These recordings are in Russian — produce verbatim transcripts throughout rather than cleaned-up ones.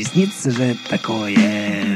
приснится же такое.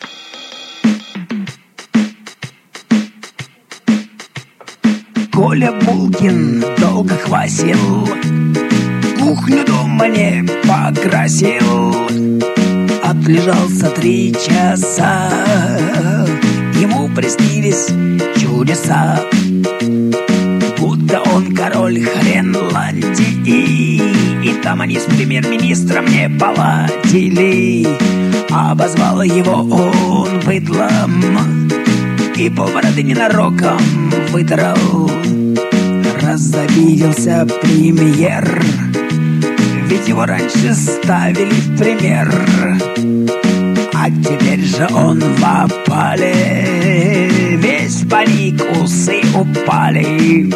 Коля Булкин долго квасил, кухню дома не покрасил. Отлежался три часа, ему приснились чудеса, будто он король Хренландии, и там они с премьер-министром не поладили. Обозвал его он быдлом и полбороды ненароком выдрал. Разобиделся премьер, ведь его раньше ставили в пример, а теперь же он в опале, весь паник, усы упали.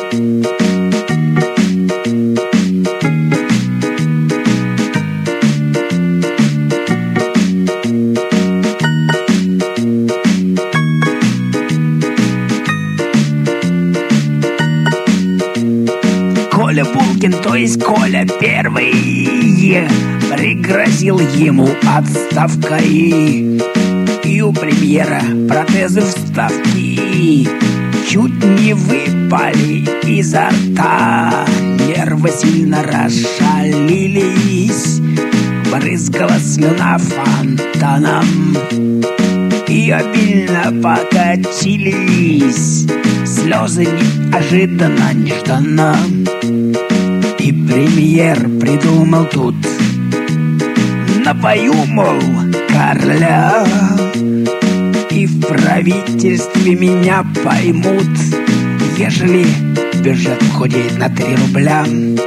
Коля Булкин, то есть Коля Первый, пригрозил ему отставкой, и у премьера протезы вставки чуть не выпали изо рта. Нервы сильно расшалились, брызгала слюна фонтаном, и обильно покатились слезы неожиданно, нежданно. И премьер придумал тут: напою, мол, короля, и в правительстве меня поймут, ежели бюджет худеет на три рубля.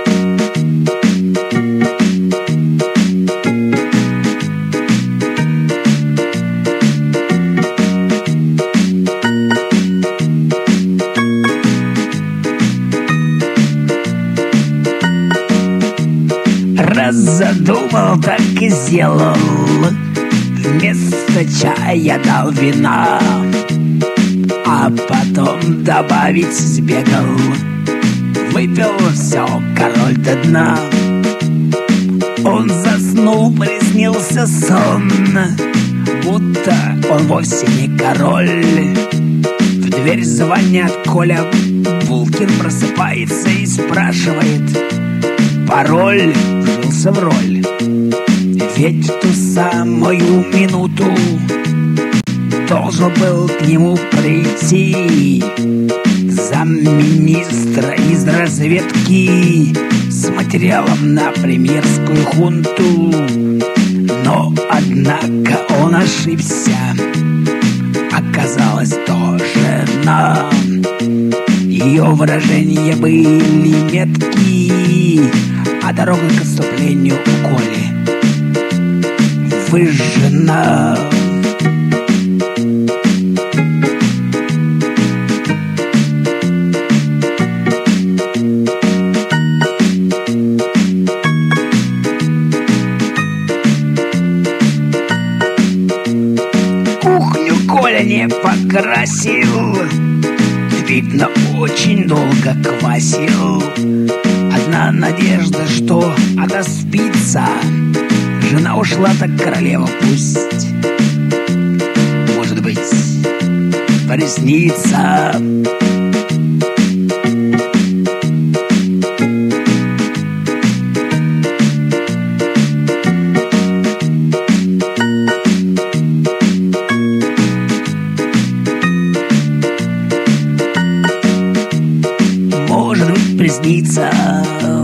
Раз задумал, так и сделал. Вместо чая дал вина, а потом добавить сбегал. Выпил все, король до дна. Он заснул, приснился сон, будто он вовсе не король. В дверь звонят, Коля Булкин просыпается и спрашивает пароль. Вжился в роль, ведь в ту самую минуту должен был к нему прийти замминистра из разведки с материалом на премьерскую хунту. Но, однако, он ошибся. Оказалось, то жена. Ее выражения были меткие, а дорога к отступлению у Коли выжжена. Кухню Коля не покрасил, видно, очень долго квасил. Одна надежда, что отоспится. Жена ушла, так королева пусть, может быть, приснится. Может быть, приснится.